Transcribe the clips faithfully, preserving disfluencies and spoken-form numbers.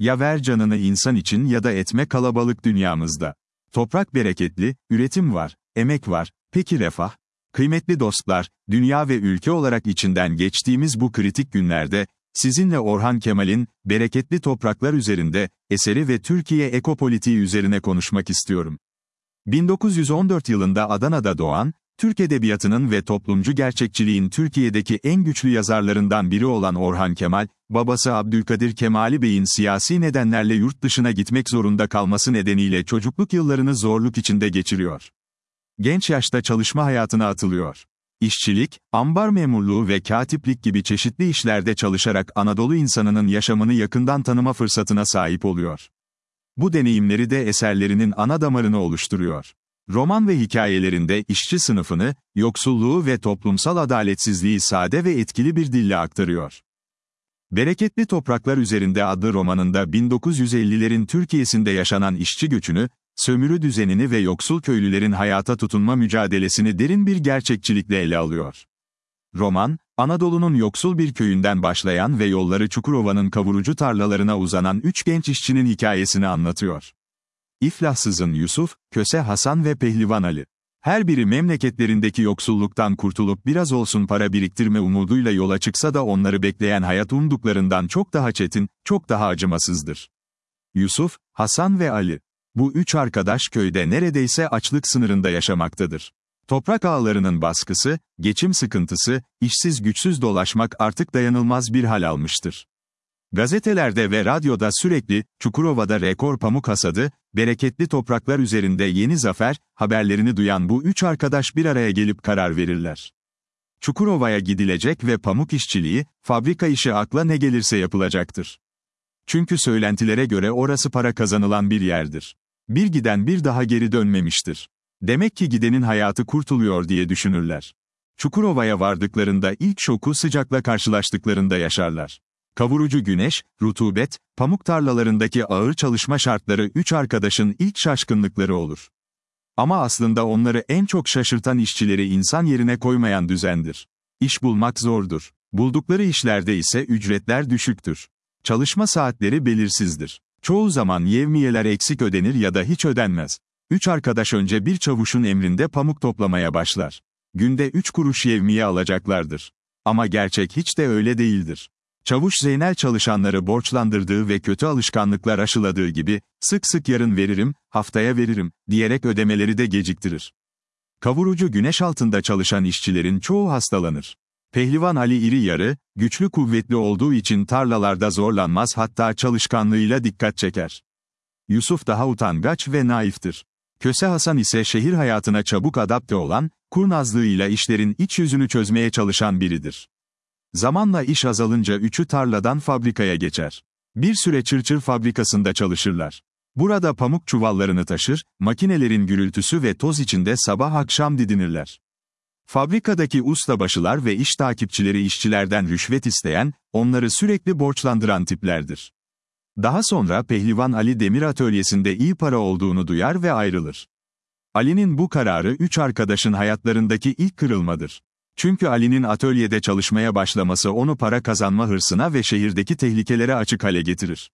Ya ver canını insan için ya da etme kalabalık dünyamızda. Toprak bereketli, üretim var, emek var, peki refah? Kıymetli dostlar, dünya ve ülke olarak içinden geçtiğimiz bu kritik günlerde, sizinle Orhan Kemal'in, Bereketli Topraklar üzerinde, eseri ve Türkiye ekopolitiği üzerine konuşmak istiyorum. bin dokuz yüz on dört yılında Adana'da doğan, Türk edebiyatının ve toplumcu gerçekçiliğin Türkiye'deki en güçlü yazarlarından biri olan Orhan Kemal, babası Abdülkadir Kemali Bey'in siyasi nedenlerle yurt dışına gitmek zorunda kalması nedeniyle çocukluk yıllarını zorluk içinde geçiriyor. Genç yaşta çalışma hayatına atılıyor. İşçilik, ambar memurluğu ve katiplik gibi çeşitli işlerde çalışarak Anadolu insanının yaşamını yakından tanıma fırsatına sahip oluyor. Bu deneyimleri de eserlerinin ana damarını oluşturuyor. Roman ve hikayelerinde işçi sınıfını, yoksulluğu ve toplumsal adaletsizliği sade ve etkili bir dille aktarıyor. Bereketli Topraklar Üzerinde adlı romanında bin dokuz yüz ellilerin Türkiye'sinde yaşanan işçi göçünü, sömürü düzenini ve yoksul köylülerin hayata tutunma mücadelesini derin bir gerçekçilikle ele alıyor. Roman, Anadolu'nun yoksul bir köyünden başlayan ve yolları Çukurova'nın kavurucu tarlalarına uzanan üç genç işçinin hikayesini anlatıyor. İflahsızın Yusuf, Köse Hasan ve Pehlivan Ali. Her biri memleketlerindeki yoksulluktan kurtulup biraz olsun para biriktirme umuduyla yola çıksa da onları bekleyen hayat umduklarından çok daha çetin, çok daha acımasızdır. Yusuf, Hasan ve Ali. Bu üç arkadaş köyde neredeyse açlık sınırında yaşamaktadır. Toprak ağlarının baskısı, geçim sıkıntısı, işsiz güçsüz dolaşmak artık dayanılmaz bir hal almıştır. Gazetelerde ve radyoda sürekli, Çukurova'da rekor pamuk hasadı, bereketli topraklar üzerinde yeni zafer, haberlerini duyan bu üç arkadaş bir araya gelip karar verirler. Çukurova'ya gidilecek ve pamuk işçiliği, fabrika işi akla ne gelirse yapılacaktır. Çünkü söylentilere göre orası para kazanılan bir yerdir. Bir giden bir daha geri dönmemiştir. Demek ki gidenin hayatı kurtuluyor diye düşünürler. Çukurova'ya vardıklarında ilk şoku sıcakla karşılaştıklarında yaşarlar. Kavurucu güneş, rutubet, pamuk tarlalarındaki ağır çalışma şartları üç arkadaşın ilk şaşkınlıkları olur. Ama aslında onları en çok şaşırtan işçileri insan yerine koymayan düzendir. İş bulmak zordur. Buldukları işlerde ise ücretler düşüktür. Çalışma saatleri belirsizdir. Çoğu zaman yevmiyeler eksik ödenir ya da hiç ödenmez. Üç arkadaş önce bir çavuşun emrinde pamuk toplamaya başlar. Günde üç kuruş yevmiye alacaklardır. Ama gerçek hiç de öyle değildir. Çavuş Zeynel çalışanları borçlandırdığı ve kötü alışkanlıklar aşıladığı gibi, sık sık yarın veririm, haftaya veririm, diyerek ödemeleri de geciktirir. Kavurucu güneş altında çalışan işçilerin çoğu hastalanır. Pehlivan Ali iri yarı, güçlü kuvvetli olduğu için tarlalarda zorlanmaz, hatta çalışkanlığıyla dikkat çeker. Yusuf daha utangaç ve naiftir. Köse Hasan ise şehir hayatına çabuk adapte olan, kurnazlığıyla işlerin iç yüzünü çözmeye çalışan biridir. Zamanla iş azalınca üçü tarladan fabrikaya geçer. Bir süre çırçır fabrikasında çalışırlar. Burada pamuk çuvallarını taşır, makinelerin gürültüsü ve toz içinde sabah akşam didinirler. Fabrikadaki ustabaşılar ve iş takipçileri işçilerden rüşvet isteyen, onları sürekli borçlandıran tiplerdir. Daha sonra Pehlivan Ali demir atölyesinde iyi para olduğunu duyar ve ayrılır. Ali'nin bu kararı üç arkadaşın hayatlarındaki ilk kırılmadır. Çünkü Ali'nin atölyede çalışmaya başlaması onu para kazanma hırsına ve şehirdeki tehlikelere açık hale getirir.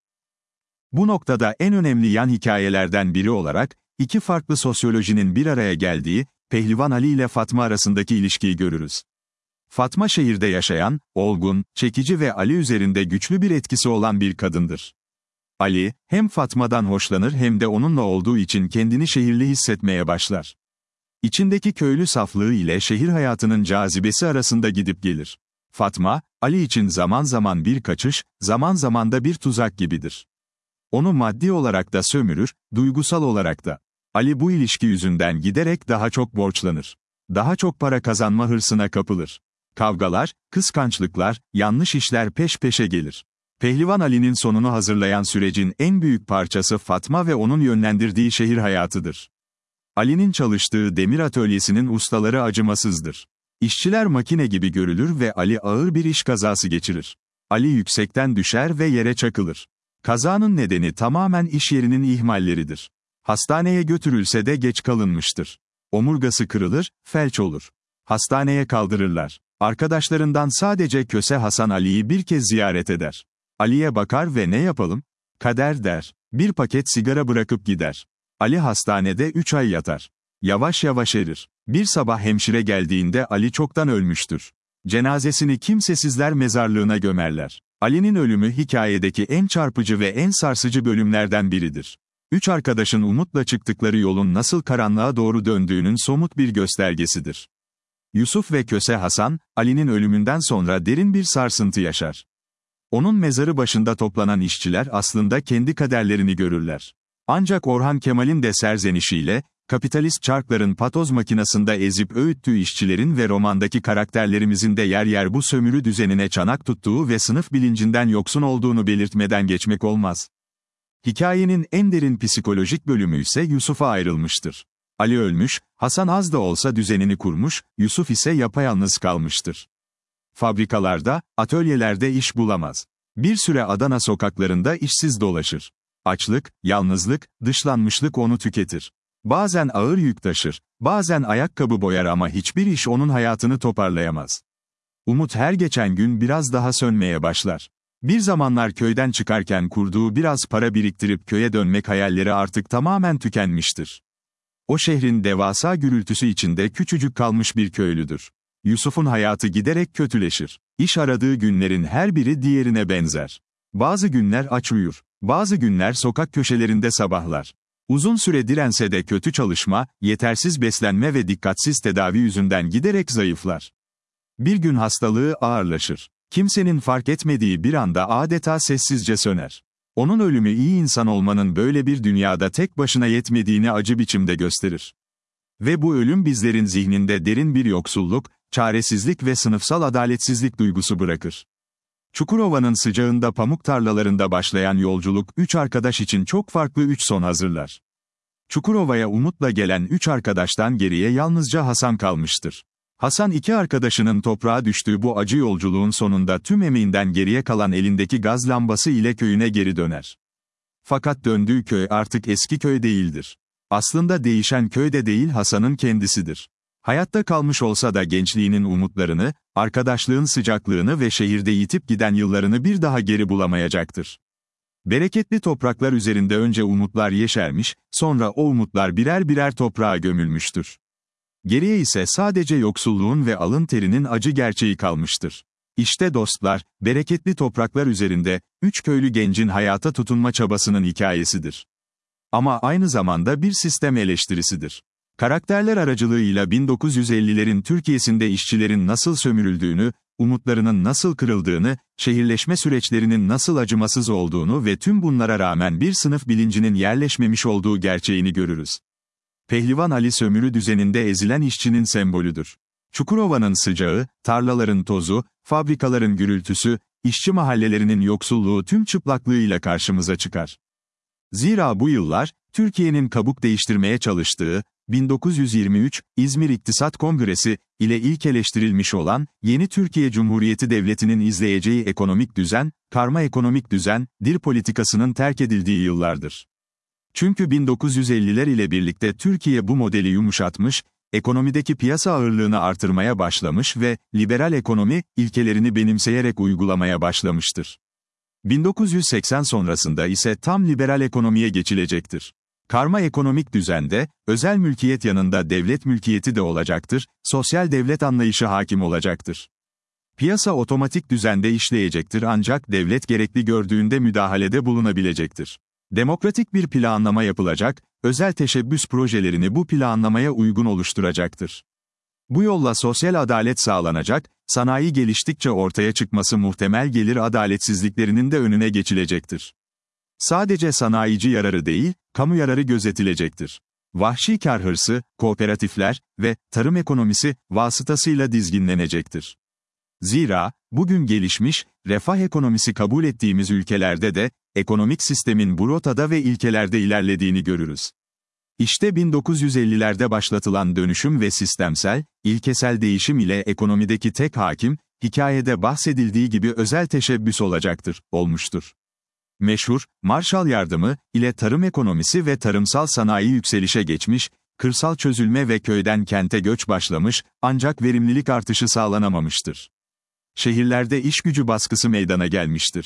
Bu noktada en önemli yan hikayelerden biri olarak, iki farklı sosyolojinin bir araya geldiği, Pehlivan Ali ile Fatma arasındaki ilişkiyi görürüz. Fatma şehirde yaşayan, olgun, çekici ve Ali üzerinde güçlü bir etkisi olan bir kadındır. Ali, hem Fatma'dan hoşlanır hem de onunla olduğu için kendini şehirli hissetmeye başlar. İçindeki köylü saflığı ile şehir hayatının cazibesi arasında gidip gelir. Fatma, Ali için zaman zaman bir kaçış, zaman zaman da bir tuzak gibidir. Onu maddi olarak da sömürür, duygusal olarak da. Ali bu ilişki yüzünden giderek daha çok borçlanır. Daha çok para kazanma hırsına kapılır. Kavgalar, kıskançlıklar, yanlış işler peş peşe gelir. Pehlivan Ali'nin sonunu hazırlayan sürecin en büyük parçası Fatma ve onun yönlendirdiği şehir hayatıdır. Ali'nin çalıştığı demir atölyesinin ustaları acımasızdır. İşçiler makine gibi görülür ve Ali ağır bir iş kazası geçirir. Ali yüksekten düşer ve yere çakılır. Kazanın nedeni tamamen iş yerinin ihmalleridir. Hastaneye götürülse de geç kalınmıştır. Omurgası kırılır, felç olur. Hastaneye kaldırırlar. Arkadaşlarından sadece Köse Hasan Ali'yi bir kez ziyaret eder. Ali'ye bakar ve "Ne yapalım? Kader der. Bir paket sigara bırakıp gider. Ali hastanede üç ay yatar. Yavaş yavaş erir. Bir sabah hemşire geldiğinde Ali çoktan ölmüştür. Cenazesini kimsesizler mezarlığına gömerler. Ali'nin ölümü hikayedeki en çarpıcı ve en sarsıcı bölümlerden biridir. Üç arkadaşın umutla çıktıkları yolun nasıl karanlığa doğru döndüğünün somut bir göstergesidir. Yusuf ve Köse Hasan, Ali'nin ölümünden sonra derin bir sarsıntı yaşar. Onun mezarı başında toplanan işçiler aslında kendi kaderlerini görürler. Ancak Orhan Kemal'in de serzenişiyle, kapitalist çarkların patoz makinasında ezip öğüttüğü işçilerin ve romandaki karakterlerimizin de yer yer bu sömürü düzenine çanak tuttuğu ve sınıf bilincinden yoksun olduğunu belirtmeden geçmek olmaz. Hikayenin en derin psikolojik bölümü ise Yusuf'a ayrılmıştır. Ali ölmüş, Hasan az da olsa düzenini kurmuş, Yusuf ise yapayalnız kalmıştır. Fabrikalarda, atölyelerde iş bulamaz. Bir süre Adana sokaklarında işsiz dolaşır. Açlık, yalnızlık, dışlanmışlık onu tüketir. Bazen ağır yük taşır, bazen ayakkabı boyar ama hiçbir iş onun hayatını toparlayamaz. Umut her geçen gün biraz daha sönmeye başlar. Bir zamanlar köyden çıkarken kurduğu biraz para biriktirip köye dönmek hayalleri artık tamamen tükenmiştir. O şehrin devasa gürültüsü içinde küçücük kalmış bir köylüdür. Yusuf'un hayatı giderek kötüleşir. İş aradığı günlerin her biri diğerine benzer. Bazı günler aç uyur, bazı günler sokak köşelerinde sabahlar. Uzun süre dirense de kötü çalışma, yetersiz beslenme ve dikkatsiz tedavi yüzünden giderek zayıflar. Bir gün hastalığı ağırlaşır. Kimsenin fark etmediği bir anda adeta sessizce söner. Onun ölümü iyi insan olmanın böyle bir dünyada tek başına yetmediğini acı biçimde gösterir. Ve bu ölüm bizlerin zihninde derin bir yoksulluk, çaresizlik ve sınıfsal adaletsizlik duygusu bırakır. Çukurova'nın sıcağında pamuk tarlalarında başlayan yolculuk üç arkadaş için çok farklı üç son hazırlar. Çukurova'ya umutla gelen üç arkadaştan geriye yalnızca Hasan kalmıştır. Hasan iki arkadaşının toprağa düştüğü bu acı yolculuğun sonunda tüm emeğinden geriye kalan elindeki gaz lambası ile köyüne geri döner. Fakat döndüğü köy artık eski köy değildir. Aslında değişen köy de değil Hasan'ın kendisidir. Hayatta kalmış olsa da gençliğinin umutlarını, arkadaşlığın sıcaklığını ve şehirde yitip giden yıllarını bir daha geri bulamayacaktır. Bereketli topraklar üzerinde önce umutlar yeşermiş, sonra o umutlar birer birer toprağa gömülmüştür. Geriye ise sadece yoksulluğun ve alın terinin acı gerçeği kalmıştır. İşte dostlar, bereketli topraklar üzerinde, üç köylü gencin hayata tutunma çabasının hikayesidir. Ama aynı zamanda bir sistem eleştirisidir. Karakterler aracılığıyla bin dokuz yüz ellilerin Türkiye'sinde işçilerin nasıl sömürüldüğünü, umutlarının nasıl kırıldığını, şehirleşme süreçlerinin nasıl acımasız olduğunu ve tüm bunlara rağmen bir sınıf bilincinin yerleşmemiş olduğu gerçeğini görürüz. Pehlivan Ali sömürü düzeninde ezilen işçinin sembolüdür. Çukurova'nın sıcağı, tarlaların tozu, fabrikaların gürültüsü, işçi mahallelerinin yoksulluğu tüm çıplaklığıyla karşımıza çıkar. Zira bu yıllar, Türkiye'nin kabuk değiştirmeye çalıştığı, bin dokuz yüz yirmi üç, İzmir İktisat Kongresi, ile ilkeleştirilmiş olan, yeni Türkiye Cumhuriyeti Devleti'nin izleyeceği ekonomik düzen, karma ekonomik düzen, dir politikasının terk edildiği yıllardır. Çünkü bin dokuz yüz elliler ile birlikte Türkiye bu modeli yumuşatmış, ekonomideki piyasa ağırlığını artırmaya başlamış ve, liberal ekonomi, ilkelerini benimseyerek uygulamaya başlamıştır. bin dokuz yüz seksen sonrasında ise tam liberal ekonomiye geçilecektir. Karma ekonomik düzende, özel mülkiyet yanında devlet mülkiyeti de olacaktır, sosyal devlet anlayışı hakim olacaktır. Piyasa otomatik düzende işleyecektir ancak devlet gerekli gördüğünde müdahalede bulunabilecektir. Demokratik bir planlama yapılacak, özel teşebbüs projelerini bu planlamaya uygun oluşturacaktır. Bu yolla sosyal adalet sağlanacak, sanayi geliştikçe ortaya çıkması muhtemel gelir adaletsizliklerinin de önüne geçilecektir. Sadece sanayici yararı değil, kamu yararı gözetilecektir. Vahşi kar hırsı, kooperatifler ve tarım ekonomisi vasıtasıyla dizginlenecektir. Zira, bugün gelişmiş, refah ekonomisi kabul ettiğimiz ülkelerde de, ekonomik sistemin bu rotada ve ilkelerde ilerlediğini görürüz. İşte bin dokuz yüz ellilerde başlatılan dönüşüm ve sistemsel, ilkesel değişim ile ekonomideki tek hakim, hikayede bahsedildiği gibi özel teşebbüs olacaktır, olmuştur. Meşhur, Marshall Yardımı, ile tarım ekonomisi ve tarımsal sanayi yükselişe geçmiş, kırsal çözülme ve köyden kente göç başlamış, ancak verimlilik artışı sağlanamamıştır. Şehirlerde iş gücü baskısı meydana gelmiştir.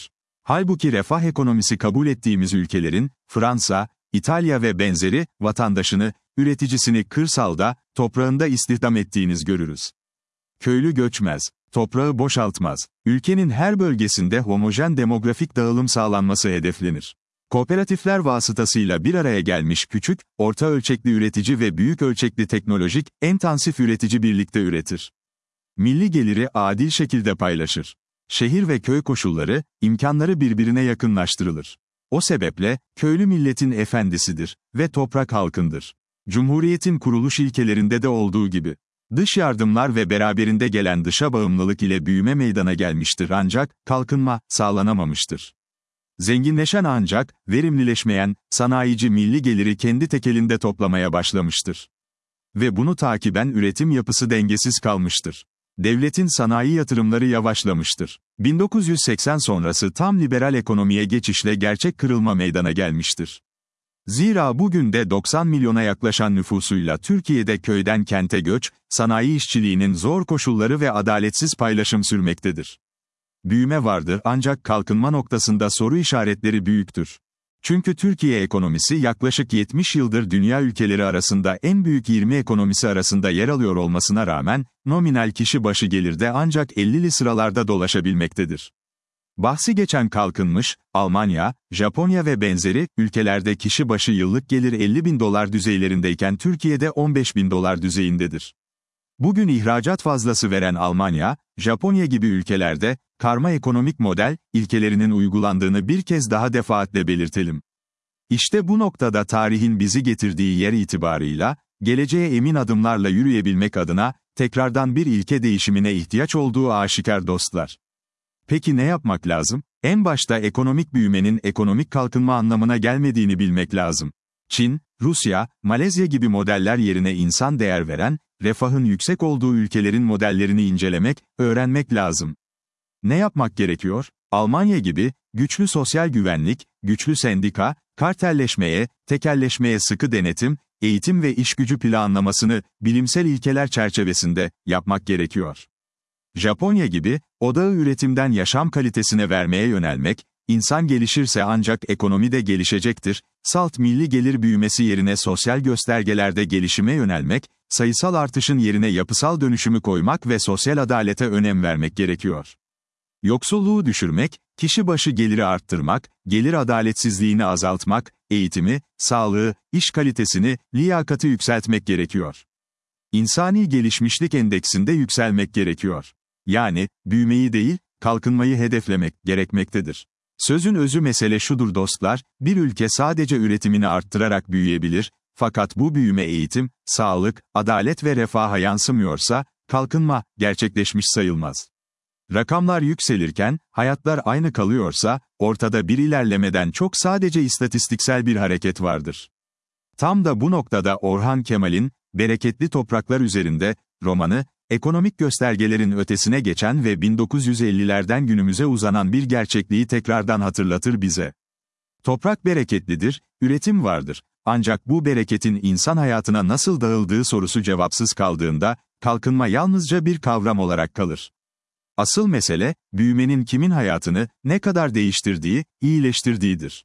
Halbuki refah ekonomisi kabul ettiğimiz ülkelerin, Fransa, İtalya ve benzeri, vatandaşını, üreticisini kırsalda, toprağında istihdam ettiğiniz görürüz. Köylü göçmez, toprağı boşaltmaz, ülkenin her bölgesinde homojen demografik dağılım sağlanması hedeflenir. Kooperatifler vasıtasıyla bir araya gelmiş küçük, orta ölçekli üretici ve büyük ölçekli teknolojik, intensif üretici birlikte üretir. Milli geliri adil şekilde paylaşır. Şehir ve köy koşulları, imkanları birbirine yakınlaştırılır. O sebeple, köylü milletin efendisidir ve toprak halkındır. Cumhuriyetin kuruluş ilkelerinde de olduğu gibi. Dış yardımlar ve beraberinde gelen dışa bağımlılık ile büyüme meydana gelmiştir ancak, kalkınma, sağlanamamıştır. Zenginleşen ancak, verimlileşmeyen, sanayici milli geliri kendi tekelinde toplamaya başlamıştır. Ve bunu takiben üretim yapısı dengesiz kalmıştır. Devletin sanayi yatırımları yavaşlamıştır. bin dokuz yüz seksen sonrası tam liberal ekonomiye geçişle gerçek kırılma meydana gelmiştir. Zira bugün de doksan milyona yaklaşan nüfusuyla Türkiye'de köyden kente göç, sanayi işçiliğinin zor koşulları ve adaletsiz paylaşım sürmektedir. Büyüme vardır ancak kalkınma noktasında soru işaretleri büyüktür. Çünkü Türkiye ekonomisi yaklaşık yetmiş yıldır dünya ülkeleri arasında en büyük yirmi ekonomisi arasında yer alıyor olmasına rağmen, nominal kişi başı gelirde ancak ellili sıralarda dolaşabilmektedir. Bahsi geçen kalkınmış, Almanya, Japonya ve benzeri, ülkelerde kişi başı yıllık gelir elli bin dolar düzeylerindeyken Türkiye'de on beş bin dolar düzeyindedir. Bugün ihracat fazlası veren Almanya, Japonya gibi ülkelerde, karma ekonomik model, ilkelerinin uygulandığını bir kez daha defaatle belirtelim. İşte bu noktada tarihin bizi getirdiği yer itibarıyla, geleceğe emin adımlarla yürüyebilmek adına, tekrardan bir ilke değişimine ihtiyaç olduğu aşikar dostlar. Peki ne yapmak lazım? En başta ekonomik büyümenin ekonomik kalkınma anlamına gelmediğini bilmek lazım. Çin, Rusya, Malezya gibi modeller yerine insan değer veren, refahın yüksek olduğu ülkelerin modellerini incelemek, öğrenmek lazım. Ne yapmak gerekiyor? Almanya gibi, güçlü sosyal güvenlik, güçlü sendika, kartelleşmeye, tekelleşmeye sıkı denetim, eğitim ve işgücü planlamasını, bilimsel ilkeler çerçevesinde, yapmak gerekiyor. Japonya gibi, odağı üretimden yaşam kalitesine vermeye yönelmek, insan gelişirse ancak ekonomi de gelişecektir, salt milli gelir büyümesi yerine sosyal göstergelerde gelişime yönelmek, sayısal artışın yerine yapısal dönüşümü koymak ve sosyal adalete önem vermek gerekiyor. Yoksulluğu düşürmek, kişi başı geliri arttırmak, gelir adaletsizliğini azaltmak, eğitimi, sağlığı, iş kalitesini, liyakatı yükseltmek gerekiyor. İnsani gelişmişlik endeksinde yükselmek gerekiyor. Yani, büyümeyi değil, kalkınmayı hedeflemek gerekmektedir. Sözün özü mesele şudur dostlar, bir ülke sadece üretimini arttırarak büyüyebilir, fakat bu büyüme eğitim, sağlık, adalet ve refaha yansımıyorsa, kalkınma, gerçekleşmiş sayılmaz. Rakamlar yükselirken, hayatlar aynı kalıyorsa, ortada bir ilerlemeden çok sadece istatistiksel bir hareket vardır. Tam da bu noktada Orhan Kemal'in, Bereketli Topraklar Üzerinde, romanı, ekonomik göstergelerin ötesine geçen ve bin dokuz yüz ellilerden günümüze uzanan bir gerçekliği tekrardan hatırlatır bize. Toprak bereketlidir, üretim vardır. Ancak bu bereketin insan hayatına nasıl dağıldığı sorusu cevapsız kaldığında, kalkınma yalnızca bir kavram olarak kalır. Asıl mesele, büyümenin kimin hayatını, ne kadar değiştirdiği, iyileştirdiğidir.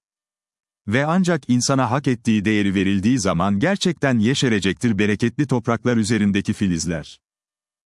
Ve ancak insana hak ettiği değeri verildiği zaman gerçekten yeşerecektir bereketli topraklar üzerindeki filizler.